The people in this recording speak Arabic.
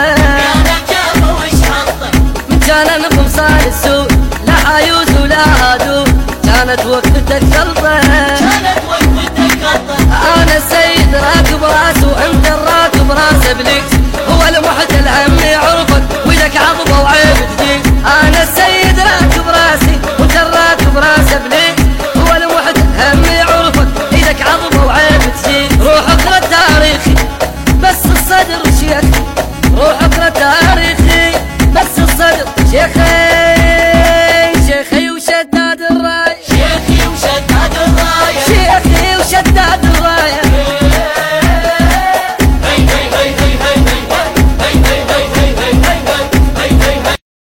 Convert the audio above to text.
كان نظم صار السوق لا حيوز ولا عدو كانت وقفتك غلطة أنا السيد راكب راسه وأنت الراكب راس إبليس هو المحتل